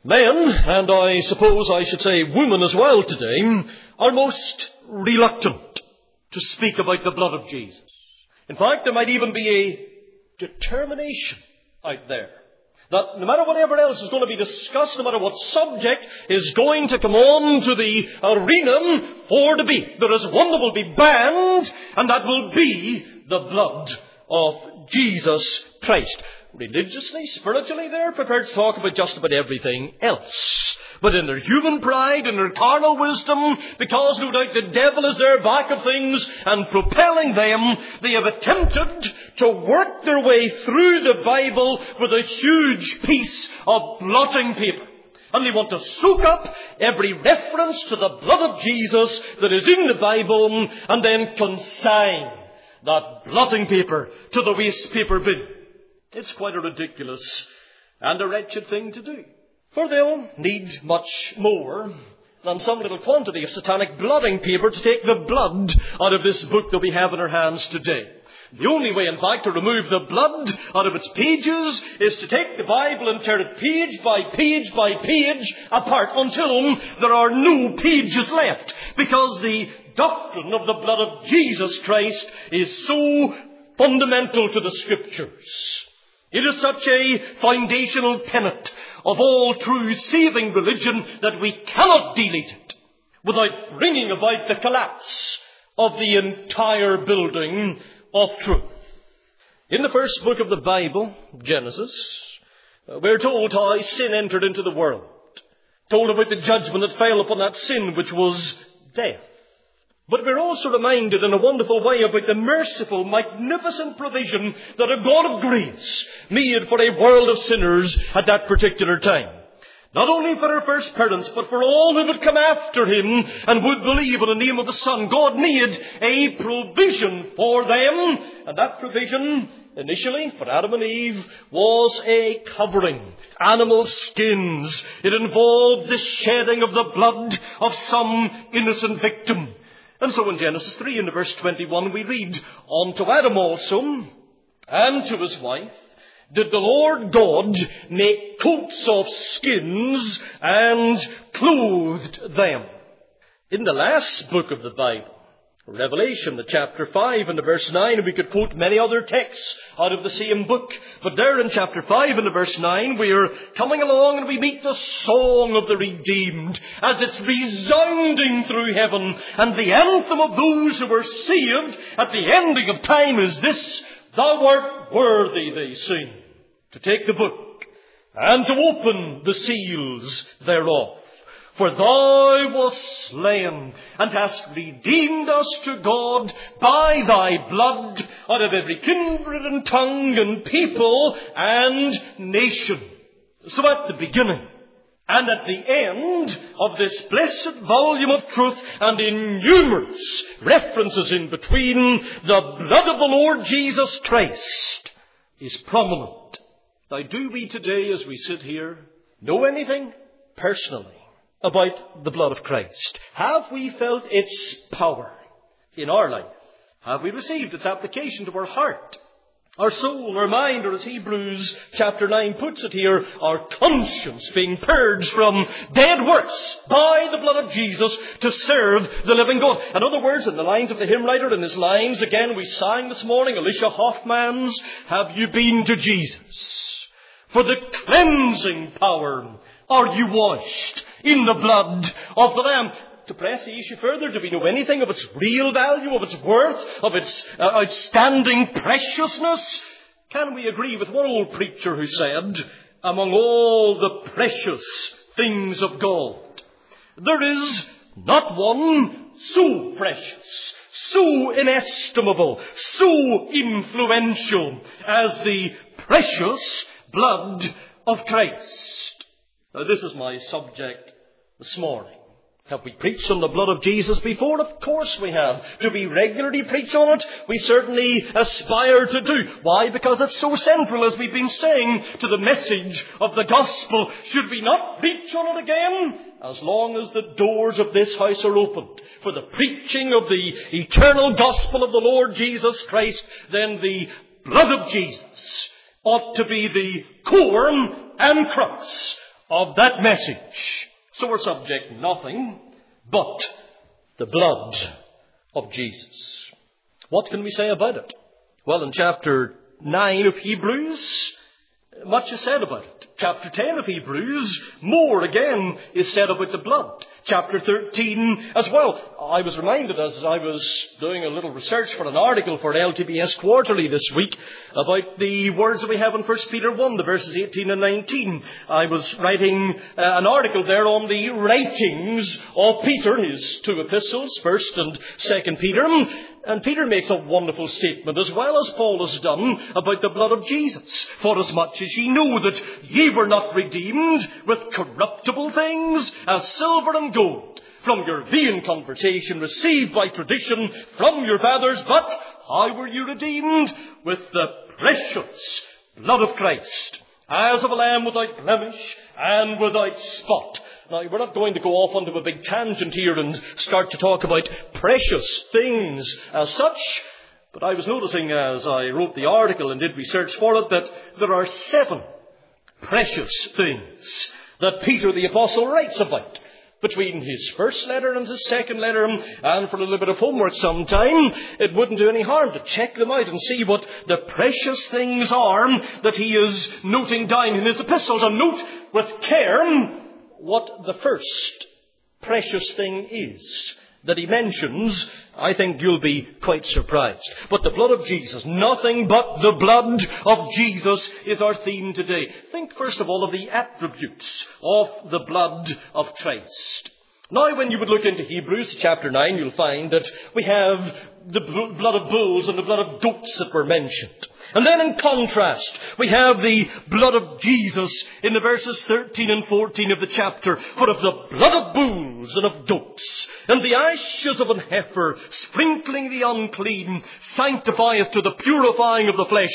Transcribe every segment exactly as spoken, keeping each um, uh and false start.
Men, and I suppose I should say women as well today, are most reluctant to speak about the blood of Jesus. In fact, there might even be a determination out there that no matter whatever else is going to be discussed, no matter what subject is going to come on to the arena for debate, there is one that will be banned, and that will be the blood of Jesus Christ. Religiously, spiritually, they're prepared to talk about just about everything else. But in their human pride, in their carnal wisdom, because no doubt the devil is there back of things and propelling them, they have attempted to work their way through the Bible with a huge piece of blotting paper. And they want to soak up every reference to the blood of Jesus that is in the Bible and then consign that blotting paper to the waste paper bin. It's quite a ridiculous and a wretched thing to do. For they'll need much more than some little quantity of satanic blotting paper to take the blood out of this book that we have in our hands today. The only way, in fact, to remove the blood out of its pages is to take the Bible and tear it page by page by page apart until there are no pages left, because the doctrine of the blood of Jesus Christ is so fundamental to the Scriptures. It is such a foundational tenet of all true saving religion that we cannot delete it without bringing about the collapse of the entire building of truth. In the first book of the Bible, Genesis, we're told how sin entered into the world. Told about the judgment that fell upon that sin, which was death. But we're also reminded in a wonderful way about the merciful, magnificent provision that a God of grace made for a world of sinners at that particular time. Not only for our first parents, but for all who would come after him and would believe in the name of the Son. God made a provision for them. And that provision, initially, for Adam and Eve, was a covering. Animal skins. It involved the shedding of the blood of some innocent victim. And so in Genesis three, in verse twenty-one, we read, "Unto Adam also, and to his wife, did the Lord God make coats of skins, and clothed them." In the last book of the Bible, Revelation, the chapter five and the verse nine, we could quote many other texts out of the same book. But there in chapter five and the verse nine, we are coming along and we meet the song of the redeemed as it's resounding through heaven. And the anthem of those who were saved at the ending of time is this: "Thou art worthy," they sing, "to take the book and to open the seals thereof. For thou wast slain, and hast redeemed us to God by thy blood out of every kindred and tongue and people and nation." So at the beginning and at the end of this blessed volume of truth, and in numerous references in between, the blood of the Lord Jesus Christ is prominent. Now, do we today, as we sit here, know anything personally about the blood of Christ? Have we felt its power in our life? Have we received its application to our heart, our soul, our mind, or as Hebrews chapter nine puts it here, our conscience being purged from dead works by the blood of Jesus to serve the living God? In other words, in the lines of the hymn writer, in his lines again we sang this morning, Alicia Hoffman's, "Have you been to Jesus? For the cleansing power are you washed in the blood of the Lamb?" To press the issue further, do we know anything of its real value, of its worth, of its uh, outstanding preciousness? Can we agree with one old preacher who said, "Among all the precious things of God, there is not one so precious, so inestimable, so influential as the precious blood of Christ." Now, this is my subject this morning. Have we preached on the blood of Jesus before? Of course we have. Do we regularly preach on it? We certainly aspire to do. Why? Because it's so central, as we've been saying, to the message of the gospel. Should we not preach on it again? As long as the doors of this house are opened for the preaching of the eternal gospel of the Lord Jesus Christ, then the blood of Jesus ought to be the core and crux of that message. So we're subject nothing but the blood of Jesus. What can we say about it? Well, in chapter nine of Hebrews, much is said about it. Chapter ten of Hebrews, more again is said about the blood. Chapter thirteen as well. I was reminded as I was doing a little research for an article for L T B S Quarterly this week about the words that we have in First Peter one, the verses eighteen and nineteen. I was writing uh, an article there on the writings of Peter, his two epistles, First and Second Peter. And Peter makes a wonderful statement, as well as Paul has done, about the blood of Jesus. For as much as ye know that ye were not redeemed with corruptible things, as silver and gold, from your vain conversation received by tradition from your fathers, but how were you redeemed? With the precious blood of Christ, as of a lamb without blemish and without spot. Now, we're not going to go off onto a big tangent here and start to talk about precious things as such, but I was noticing as I wrote the article and did research for it that there are seven precious things that Peter the Apostle writes about. Between his first letter and his second letter, and for a little bit of homework sometime, it wouldn't do any harm to check them out and see what the precious things are that he is noting down in his epistles. And note with care what the first precious thing is that he mentions. I think you'll be quite surprised. But the blood of Jesus, nothing but the blood of Jesus is our theme today. Think first of all of the attributes of the blood of Christ. Now when you would look into Hebrews chapter nine, you'll find that we have the blood of bulls and the blood of goats that were mentioned. And then in contrast, we have the blood of Jesus in the verses thirteen and fourteen of the chapter. For of the blood of bulls and of goats, and the ashes of an heifer, sprinkling the unclean, sanctifieth to the purifying of the flesh,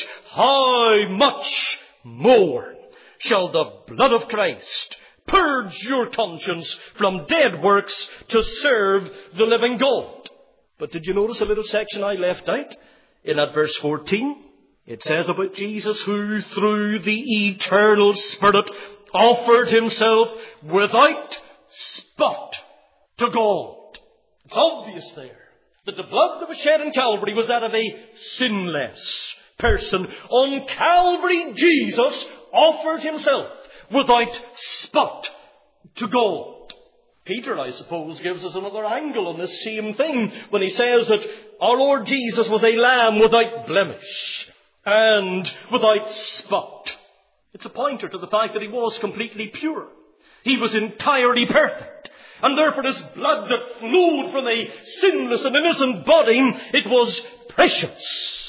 how much more shall the blood of Christ purge your conscience from dead works to serve the living God? But did you notice a little section I left out in that verse fourteen? It says about Jesus, who through the eternal Spirit offered himself without spot to God. It's obvious there that the blood that was shed in Calvary was that of a sinless person. On Calvary, Jesus offered himself without spot to God. Peter, I suppose, gives us another angle on this same thing when he says that our Lord Jesus was a lamb without blemish and without spot. It's a pointer to the fact that he was completely pure. He was entirely perfect. And therefore his blood that flowed from a sinless and innocent body, it was precious.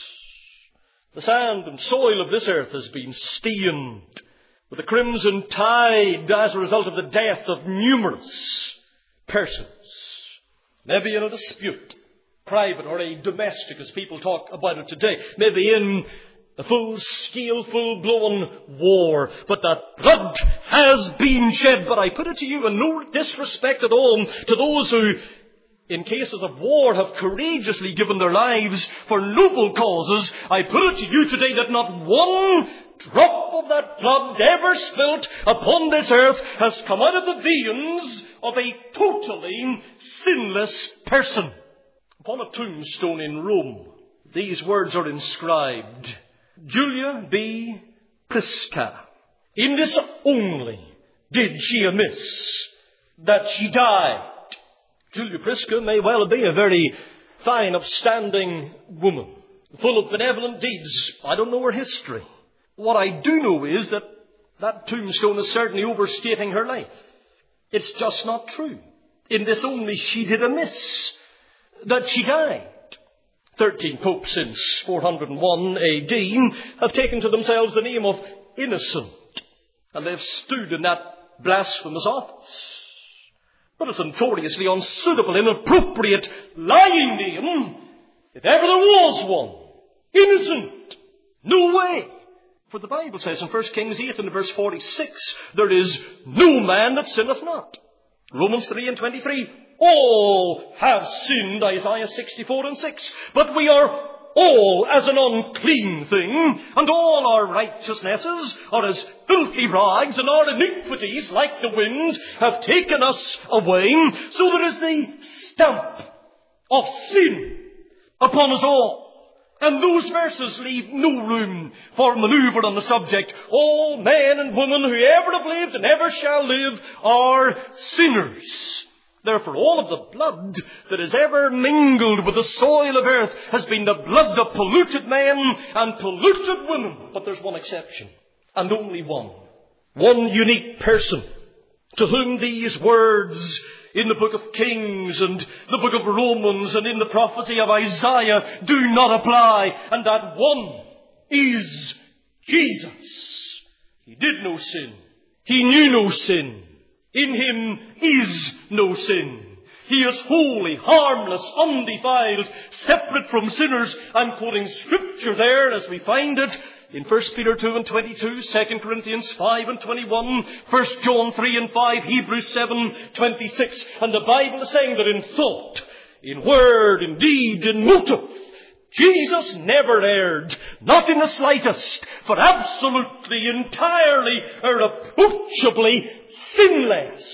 The sand and soil of this earth has been stained with a crimson tide as a result of the death of numerous persons. Maybe in a dispute, private or a domestic, as people talk about it today. Maybe in a full-scale, full-blown war. But that blood has been shed. But I put it to you in no disrespect at all to those who, in cases of war, have courageously given their lives for noble causes. I put it to you today that not one drop of that blood ever spilt upon this earth has come out of the veins of a totally sinless person. Upon a tombstone in Rome, these words are inscribed: Julia B. Prisca. In this only did she amiss, that she died. Julia Prisca may well be a very fine, upstanding woman, full of benevolent deeds. I don't know her history. What I do know is that that tombstone is certainly overstating her life. It's just not true. In this only she did amiss, that she died. Thirteen popes since four hundred one A D have taken to themselves the name of innocent, and they've stood in that blasphemous office. But it's a notoriously unsuitable, inappropriate, lying name, if ever there was one. Innocent. No way. For the Bible says in First Kings eight and verse forty-six, there is no man that sinneth not. Romans three and twenty-three, all have sinned, Isaiah sixty-four and six. But we are all as an unclean thing, and all our righteousnesses are as filthy rags, and our iniquities, like the wind, have taken us away. So there is the stamp of sin upon us all. And those verses leave no room for manoeuvre on the subject. All men and women who ever have lived and ever shall live are sinners. Therefore, all of the blood that has ever mingled with the soil of earth has been the blood of polluted men and polluted women. But there's one exception, and only one. One unique person to whom these words in the book of Kings and the book of Romans and in the prophecy of Isaiah do not apply. And that one is Jesus. He did no sin. He knew no sin. In him is no sin. He is holy, harmless, undefiled, separate from sinners. I'm quoting scripture there as we find it in First Peter two and twenty-two, Second Corinthians five and twenty-one, First John three and five, Hebrews seven twenty-six. And the Bible is saying that in thought, in word, in deed, in motive, Jesus never erred, not in the slightest, for absolutely, entirely, irreproachably sinless.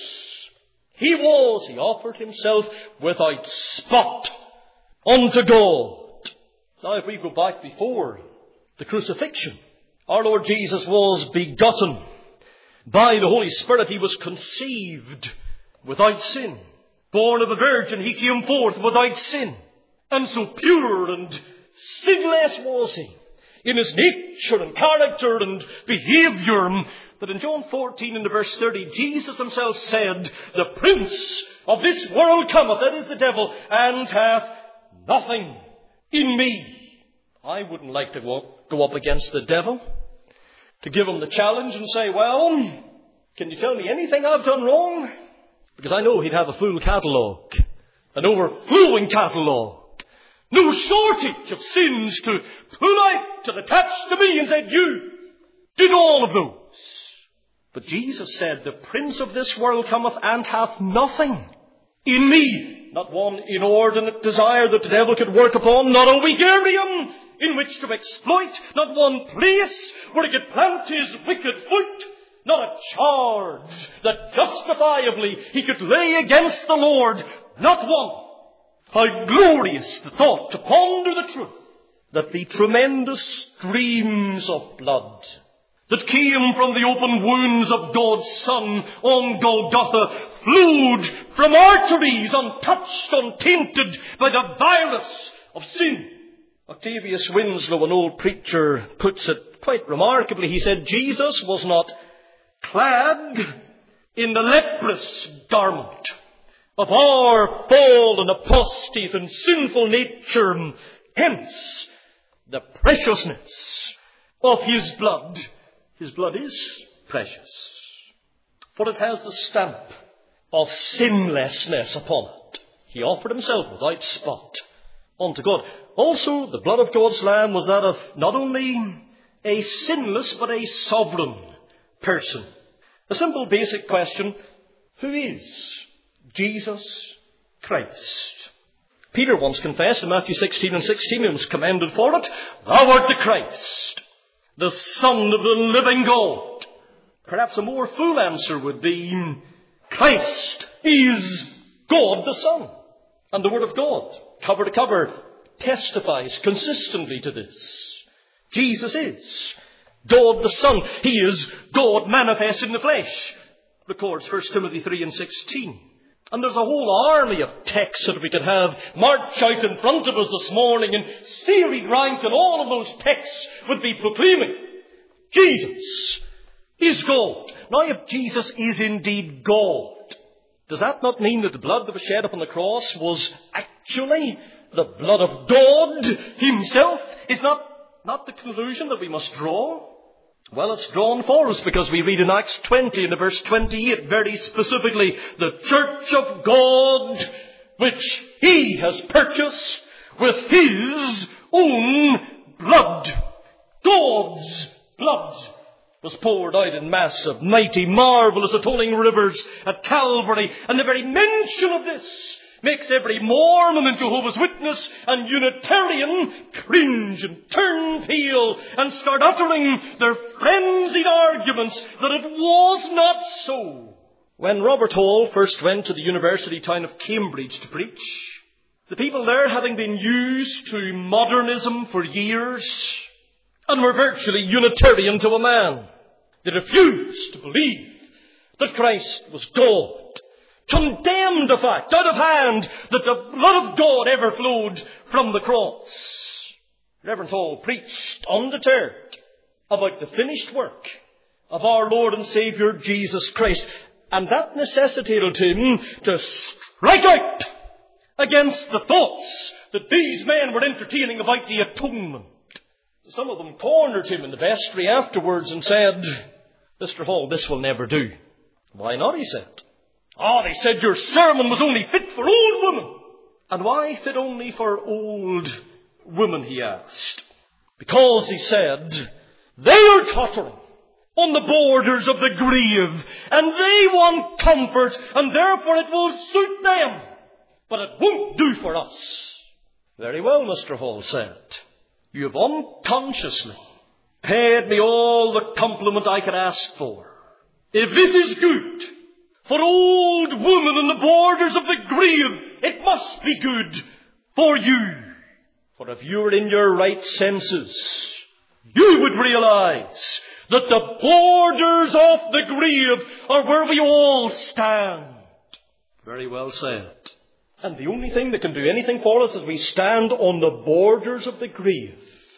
He was, he offered himself without spot unto God. Now if we go back before the crucifixion, our Lord Jesus was begotten by the Holy Spirit. He was conceived without sin. Born of a virgin, he came forth without sin. And so pure and sinless was he in his nature and character and behaviour that in John fourteen and verse thirty, Jesus himself said, "The prince of this world cometh," that is the devil, "and hath nothing in me." I wouldn't like to go up, go up against the devil, to give him the challenge and say, "Well, can you tell me anything I've done wrong?" Because I know he'd have a full catalogue, an overflowing catalogue, no shortage of sins to pull out and attach to me and said, "You did all of those." But Jesus said, "The prince of this world cometh and hath nothing in me." Not one inordinate desire that the devil could work upon, not a weak area in which to exploit, not one place where he could plant his wicked foot, not a charge that justifiably he could lay against the Lord, not one. How glorious the thought to ponder the truth that the tremendous streams of blood that came from the open wounds of God's Son on Golgotha flowed from arteries untouched, untainted by the virus of sin. Octavius Winslow, an old preacher, puts it quite remarkably. He said, Jesus was not clad in the leprous garment of our fallen, apostate and sinful nature. Hence, the preciousness of his blood. His blood is precious, for it has the stamp of sinlessness upon it. He offered himself without spot unto God. Also, the blood of God's Lamb was that of not only a sinless, but a sovereign person. A simple basic question: who is Jesus Christ? Peter once confessed in Matthew sixteen and sixteen, and was commended for it, "Thou art the Christ, the Son of the living God." Perhaps a more full answer would be, Christ is God the Son. And the Word of God, cover to cover, testifies consistently to this. Jesus is God the Son. He is God manifest in the flesh, records First Timothy three and sixteen. And there's a whole army of texts that we could have march out in front of us this morning, and serried rank, and all of those texts would be proclaiming Jesus is God. Now, if Jesus is indeed God, does that not mean that the blood that was shed upon the cross was actually the blood of God himself? Is not, not the conclusion that we must draw? Well, it's drawn for us because we read in Acts twenty and verse twenty-eight very specifically, the church of God which he has purchased with his own blood. God's blood was poured out in massive, mighty, marvellous, atoning rivers at Calvary. And the very mention of this makes every Mormon and Jehovah's Witness and Unitarian cringe and turn pale and start uttering their frenzied arguments that it was not so. When Robert Hall first went to the university town of Cambridge to preach, the people there, having been used to modernism for years and were virtually Unitarian to a man, they refused to believe that Christ was God, condemned the fact out of hand that the blood of God ever flowed from the cross. Reverend Hall preached undeterred about the finished work of our Lord and Saviour Jesus Christ, and that necessitated him to strike out against the thoughts that these men were entertaining about the atonement. Some of them cornered him in the vestry afterwards and said, "Mister Hall, this will never do." "Why not?" he said. "Oh, they said your sermon was only fit for old women." "And why fit only for old women?" he asked. "Because," he said, "they are tottering on the borders of the grave, and they want comfort, and therefore it will suit them, but it won't do for us." "Very well," Mister Hall said. "You have unconsciously paid me all the compliment I could ask for. If this is good for old women on the borders of the grave, it must be good for you. For if you were in your right senses, you would realize that the borders of the grave are where we all stand." Very well said. And the only thing that can do anything for us is we stand on the borders of the grave.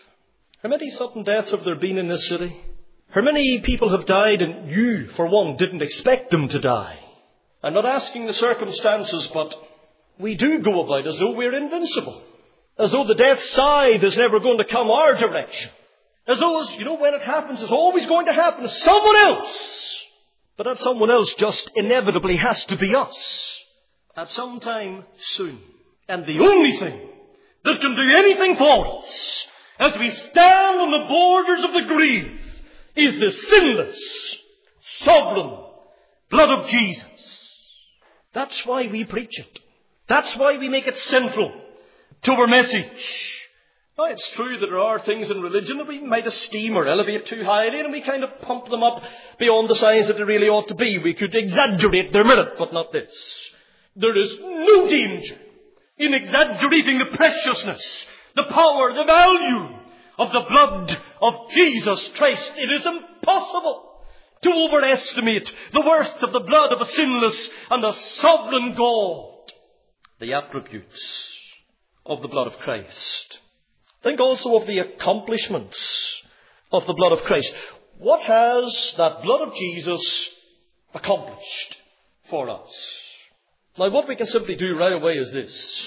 How many sudden deaths have there been in this city? How many people have died and you, for one, didn't expect them to die? I'm not asking the circumstances, but we do go about as though we're invincible. As though the death scythe is never going to come our direction. As though, as, you know, when it happens, it's always going to happen to someone else. But that someone else just inevitably has to be us. At some time soon. And the only thing that can do anything for us as we stand on the borders of the grave is the sinless, sovereign blood of Jesus. That's why we preach it. That's why we make it central to our message. Now, it's true that there are things in religion that we might esteem or elevate too highly, and we kind of pump them up beyond the size that they really ought to be. We could exaggerate their merit, but not this. There is no danger in exaggerating the preciousness, the power, the value of the blood of Jesus Christ. It is impossible to overestimate the worth of the blood of a sinless and a sovereign God. The attributes of the blood of Christ. Think also of the accomplishments of the blood of Christ. What has that blood of Jesus accomplished for us? Now, what we can simply do right away is this.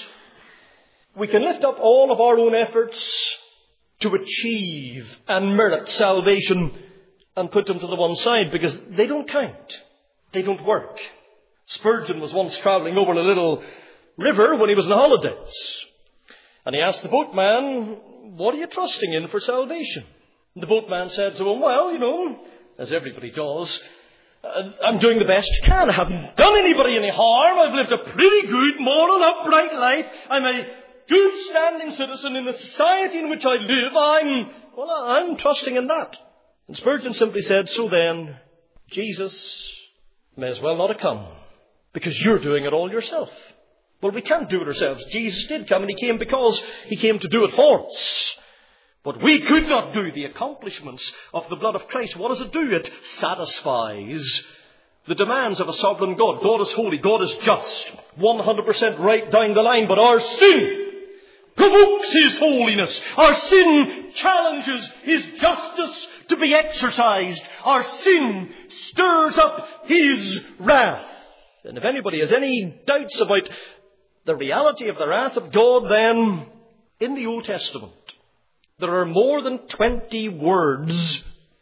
We can lift up all of our own efforts to achieve and merit salvation and put them to the one side because they don't count. They don't work. Spurgeon was once travelling over a little river when he was on holidays. And he asked the boatman, "What are you trusting in for salvation?" And the boatman said to him, "Well, you know, as everybody does, I'm doing the best I can. I haven't done anybody any harm. I've lived a pretty good, moral, upright life. I'm a good standing citizen in the society in which I live. I'm, well, I'm trusting in that." And Spurgeon simply said, "So then, Jesus may as well not have come because you're doing it all yourself." Well, we can't do it ourselves. Jesus did come, and he came because he came to do it for us. But we could not do the accomplishments of the blood of Christ. What does it do? It satisfies the demands of a sovereign God. God is holy. God is just. one hundred percent right down the line. But our sin provokes his holiness. Our sin challenges his justice to be exercised. Our sin stirs up his wrath. And if anybody has any doubts about the reality of the wrath of God, then in the Old Testament, there are more than twenty words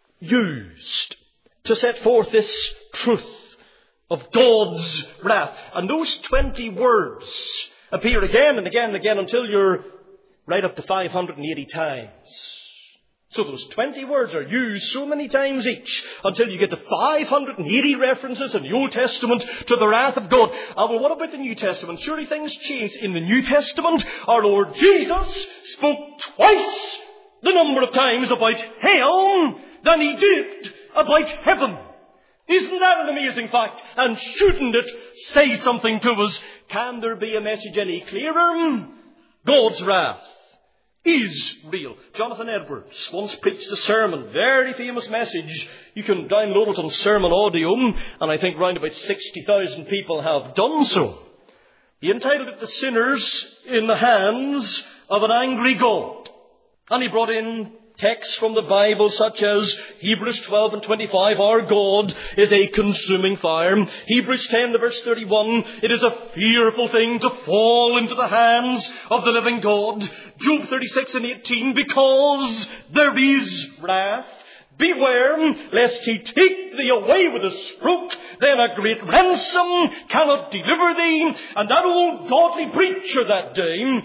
used to set forth this truth of God's wrath. And those twenty words appear again and again and again until you're right up to five hundred eighty times. So those twenty words are used so many times each until you get to five hundred eighty references in the Old Testament to the wrath of God. Ah, well, what about the New Testament? Surely things changed. In the New Testament, our Lord Jesus spoke twice the number of times about hell than he did about heaven. Isn't that an amazing fact? And shouldn't it say something to us? Can there be a message any clearer? God's wrath is real. Jonathan Edwards once preached a sermon, very famous message. You can download it on Sermon Audio, and I think round about sixty thousand people have done so. He entitled it "The Sinners in the Hands of an Angry God." And he brought in texts from the Bible such as Hebrews twelve and twenty-five, our God is a consuming fire. Hebrews ten to verse thirty-one, it is a fearful thing to fall into the hands of the living God. Job thirty-six and eighteen, because there is wrath, beware lest he take thee away with a stroke, then a great ransom cannot deliver thee. And that old godly preacher that day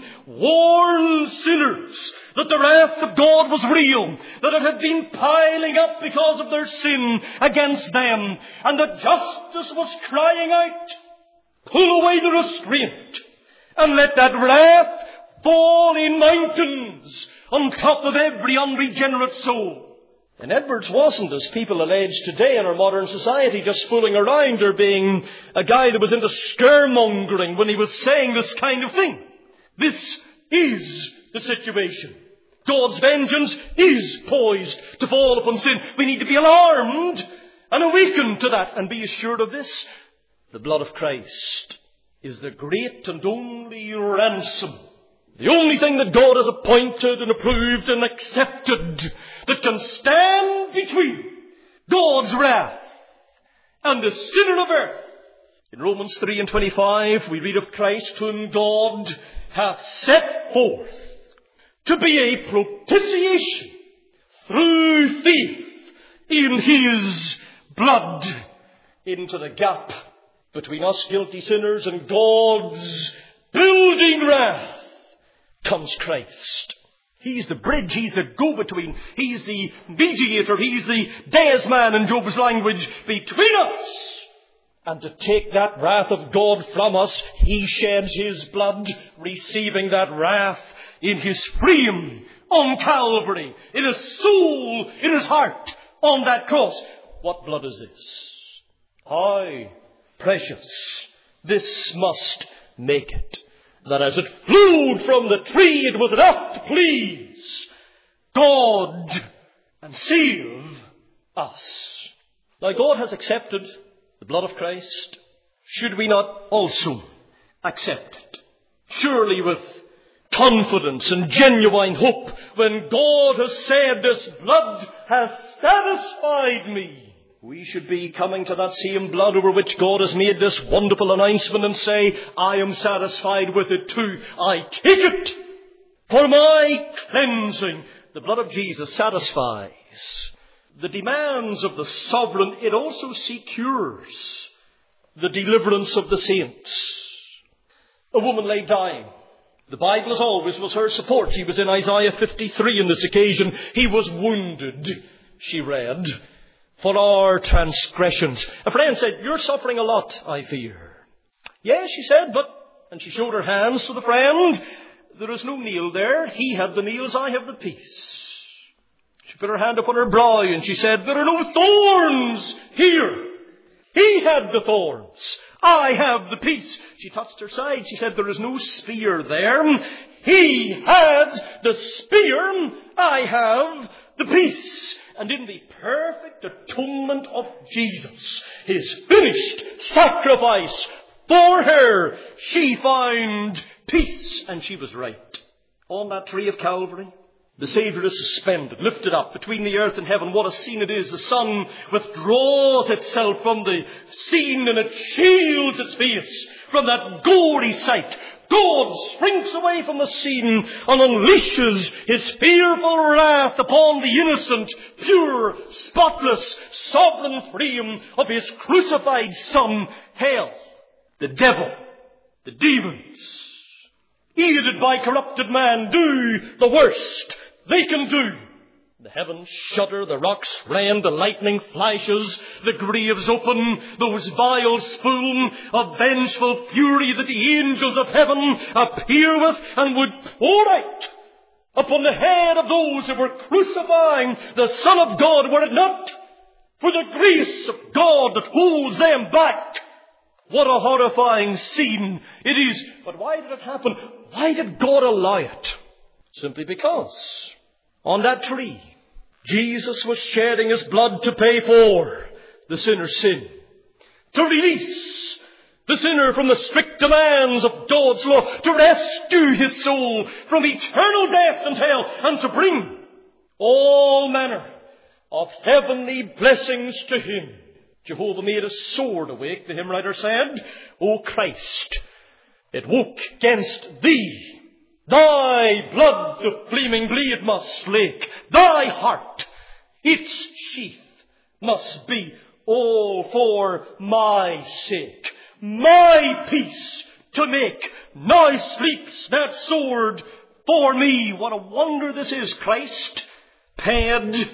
warned sinners that the wrath of God was real, that it had been piling up because of their sin against them, and that justice was crying out, pull away the restraint, and let that wrath fall in mountains on top of every unregenerate soul. And Edwards wasn't, as people allege today in our modern society, just fooling around or being a guy that was into scaremongering when he was saying this kind of thing. This is the situation. God's vengeance is poised to fall upon sin. We need to be alarmed and awakened to that, and be assured of this. The blood of Christ is the great and only ransom. The only thing that God has appointed and approved and accepted that can stand between God's wrath and the sinner of earth. In Romans three and twenty-five, we read of Christ whom God hath set forth to be a propitiation through faith in his blood into the gap between us guilty sinners and God's building wrath comes Christ. He's the bridge, he's the go-between, he's the mediator, he's the daysman in Job's language between us. And to take that wrath of God from us, he sheds his blood, receiving that wrath in his frame on Calvary, in his soul, in his heart, on that cross. What blood is this? How precious. This must make it, that as it flowed from the tree, it was enough to please God and save us. Now, God has accepted the blood of Christ. Should we not also accept it? Surely with confidence and genuine hope, when God has said, this blood hath satisfied me, we should be coming to that same blood over which God has made this wonderful announcement and say, I am satisfied with it too. I take it for my cleansing. The blood of Jesus satisfies the demands of the sovereign. It also secures the deliverance of the saints. A woman lay dying. The Bible, as always, was her support. She was in Isaiah fifty-three on this occasion. He was wounded, she read, for our transgressions. A friend said, you're suffering a lot, I fear. Yes, she said, but, and she showed her hands to the friend, there is no nail there. He had the nails, I have the piece. She put her hand upon her brow and she said, there are no thorns here. He had the thorns. I have the peace. She touched her side. She said, there is no spear there. He had the spear. I have the peace. And in the perfect atonement of Jesus, his finished sacrifice for her, she found peace. And she was right. On that tree of Calvary, the Saviour is suspended, lifted up between the earth and heaven. What a scene it is. The sun withdraws itself from the scene and it shields its face from that gory sight. God shrinks away from the scene and unleashes his fearful wrath upon the innocent, pure, spotless, sovereign frame of his crucified Son. Hell, the devil, the demons, aided by corrupted man, do the worst they can do The heavens shudder, the rocks rend, the lightning flashes, the graves open, those vials full of vengeful fury that the angels of heaven appear with and would pour out upon the head of those who were crucifying the Son of God, were it not for the grace of God that holds them back. What a horrifying scene it is. But why did it happen? Why did God allow it? Simply because on that tree, Jesus was shedding his blood to pay for the sinner's sin, to release the sinner from the strict demands of God's law, to rescue his soul from eternal death and hell, and to bring all manner of heavenly blessings to him. Jehovah made a sword awake, the hymn writer said. O Christ, it woke against thee. Thy blood the flaming blade must slake. Thy heart its sheath must be all for my sake. My peace to make. Now sleeps that sword for me. What a wonder this is. Christ paid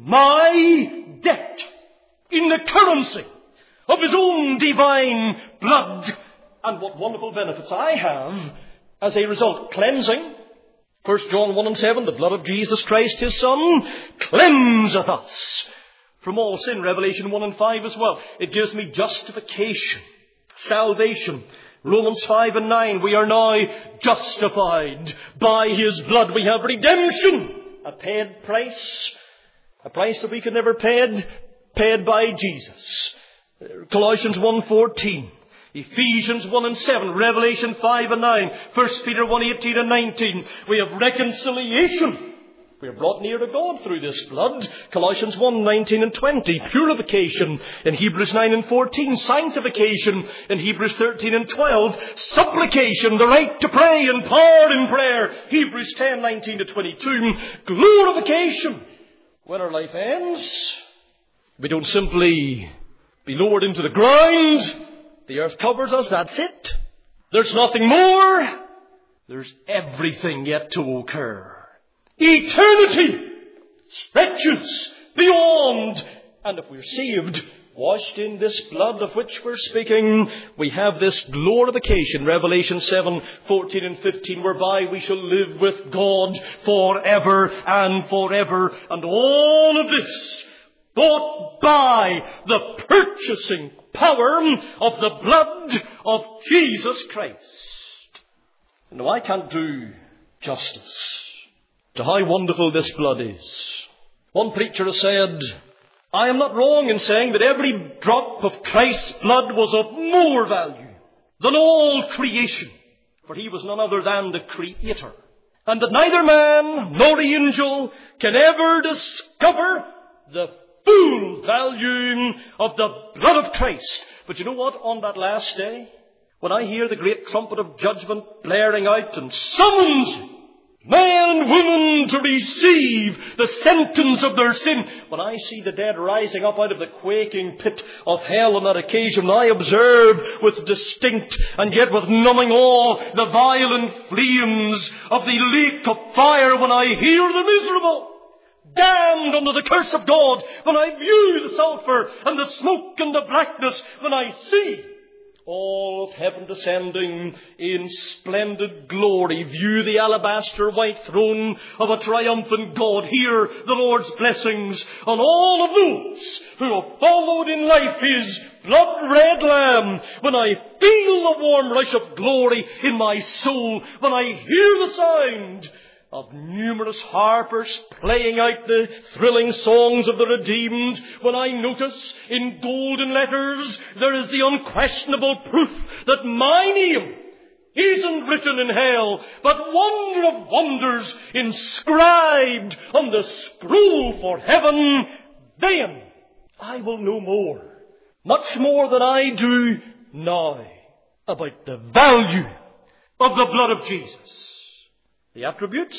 my debt in the currency of his own divine blood. And what wonderful benefits I have as a result. Cleansing. First John one and seven, the blood of Jesus Christ his Son cleanseth us from all sin. Revelation one and five as well. It gives me justification, salvation. Romans five and nine, we are now justified by his blood. We have redemption, a paid price, a price that we could never pay, paid by Jesus. Colossians one fourteen. Ephesians one and seven, Revelation five and nine, First Peter one eighteen and nineteen. We have reconciliation. We are brought near to God through this blood. Colossians one nineteen and twenty. Purification in Hebrews nine and fourteen. Sanctification in Hebrews thirteen and twelve. Supplication, the right to pray and power in prayer. Hebrews ten nineteen to twenty-two. Glorification. When our life ends, we don't simply be lowered into the ground. The earth covers us, that's it. There's nothing more. There's everything yet to occur. Eternity stretches beyond. And if we're saved, washed in this blood of which we're speaking, we have this glorification, Revelation seven fourteen and fifteen, whereby we shall live with God forever and forever. And all of this bought by the purchasing power of the blood of Jesus Christ. Now, I can't do justice to how wonderful this blood is. One preacher has said, I am not wrong in saying that every drop of Christ's blood was of more value than all creation, for he was none other than the Creator, and that neither man nor angel can ever discover the full value of the blood of Christ. But you know what? On that last day, when I hear the great trumpet of judgment blaring out and summons men and women to receive the sentence of their sin, when I see the dead rising up out of the quaking pit of hell on that occasion, I observe with distinct and yet with numbing awe the violent flames of the lake of fire. When I hear the miserable damned under the curse of God, when I view the sulphur and the smoke and the blackness, when I see all of heaven descending in splendid glory, view the alabaster white throne of a triumphant God, hear the Lord's blessings on all of those who have followed in life his blood-red lamb, when I feel the warm rush of glory in my soul, when I hear the sound of numerous harpers playing out the thrilling songs of the redeemed, when I notice in golden letters there is the unquestionable proof that my name isn't written in hell, but wonder of wonders inscribed on the scroll for heaven, then I will know more, much more than I do now, about the value of the blood of Jesus. The attributes,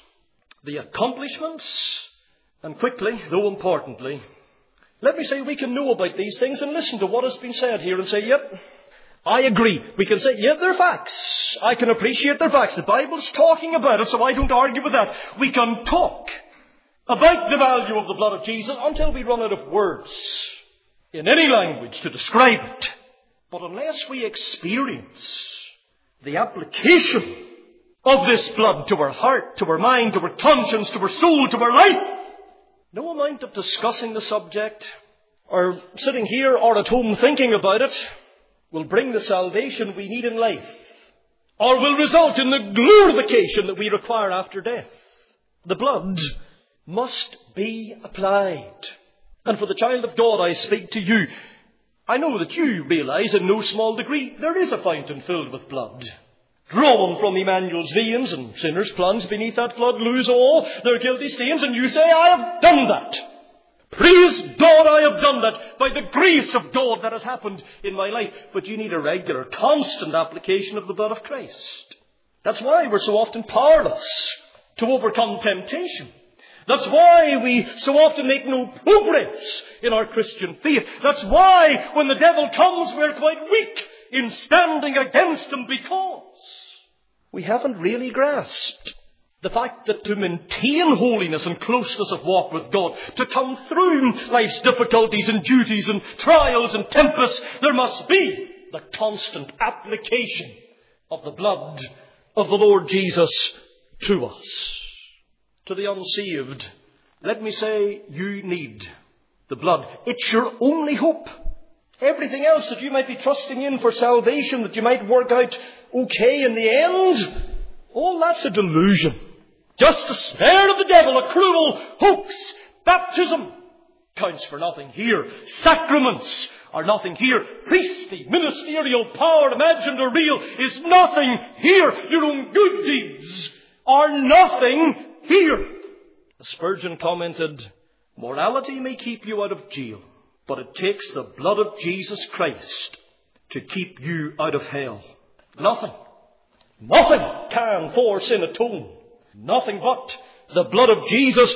the accomplishments, and quickly, though importantly, let me say we can know about these things and listen to what has been said here and say, yep, I agree. We can say, yeah, they're facts. I can appreciate their facts. The Bible's talking about it, so I don't argue with that. We can talk about the value of the blood of Jesus until we run out of words in any language to describe it. But unless we experience the application of this blood to our heart, to our mind, to our conscience, to our soul, to our life, no amount of discussing the subject or sitting here or at home thinking about it will bring the salvation we need in life, or will result in the glorification that we require after death. The blood must be applied. And for the child of God, I speak to you. I know that you realize in no small degree there is a fountain filled with blood, drawn from Emmanuel's veins, and sinners plunge beneath that flood lose all their guilty stains, and you say, I have done that. Praise God, I have done that by the grace of God that has happened in my life. But you need a regular, constant application of the blood of Christ. That's why we're so often powerless to overcome temptation. That's why we so often make no progress in our Christian faith. That's why when the devil comes, we're quite weak in standing against him, because we haven't really grasped the fact that to maintain holiness and closeness of walk with God, to come through life's difficulties and duties and trials and tempests, there must be the constant application of the blood of the Lord Jesus to us. To the unsaved, let me say, you need the blood. It's your only hope. Everything else that you might be trusting in for salvation, that you might work out okay in the end, all that's a delusion. Just a snare of the devil, a cruel hoax. Baptism counts for nothing here. Sacraments are nothing here. Priestly, ministerial power, imagined or real, is nothing here. Your own good deeds are nothing here. Spurgeon commented, morality may keep you out of jail, but it takes the blood of Jesus Christ to keep you out of hell. Nothing. Nothing can for sin atone. Nothing but the blood of Jesus,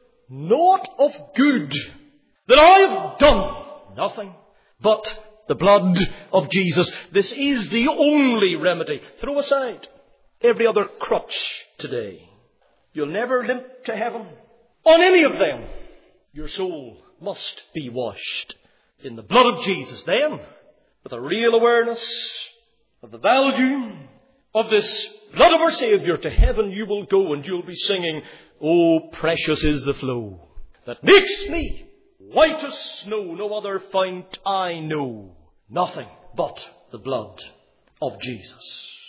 not of good that I have done. Nothing but the blood of Jesus. This is the only remedy. Throw aside every other crutch today. You'll never limp to heaven on any of them. Your soul must be washed in the blood of Jesus. Then, with a real awareness of the value of this blood of our Saviour, to heaven you will go, and you'll be singing, oh, precious is the flow that makes me white as snow. No other fount I know. Nothing but the blood of Jesus.